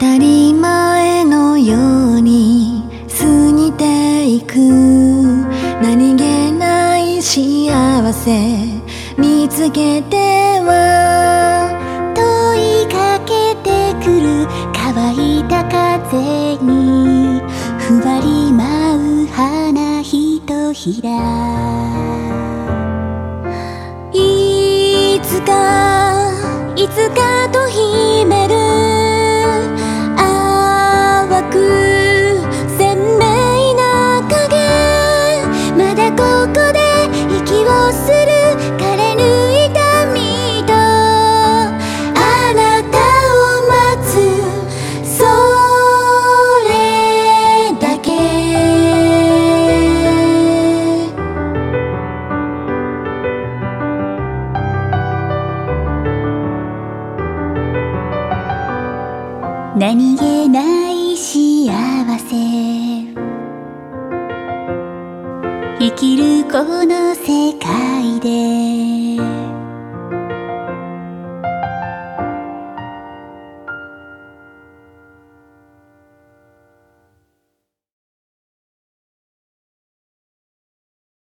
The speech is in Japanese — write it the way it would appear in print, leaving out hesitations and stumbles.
たり前のように過ぎていく何気ない幸せ見つけては問いかけてくる乾いた風にふわり舞う花ひとひらいつかと秘める淡く鮮明な影まだここで息をする枯れぬ痛みとあなたを待つそれだけ何気ない幸せ生きるこの世界で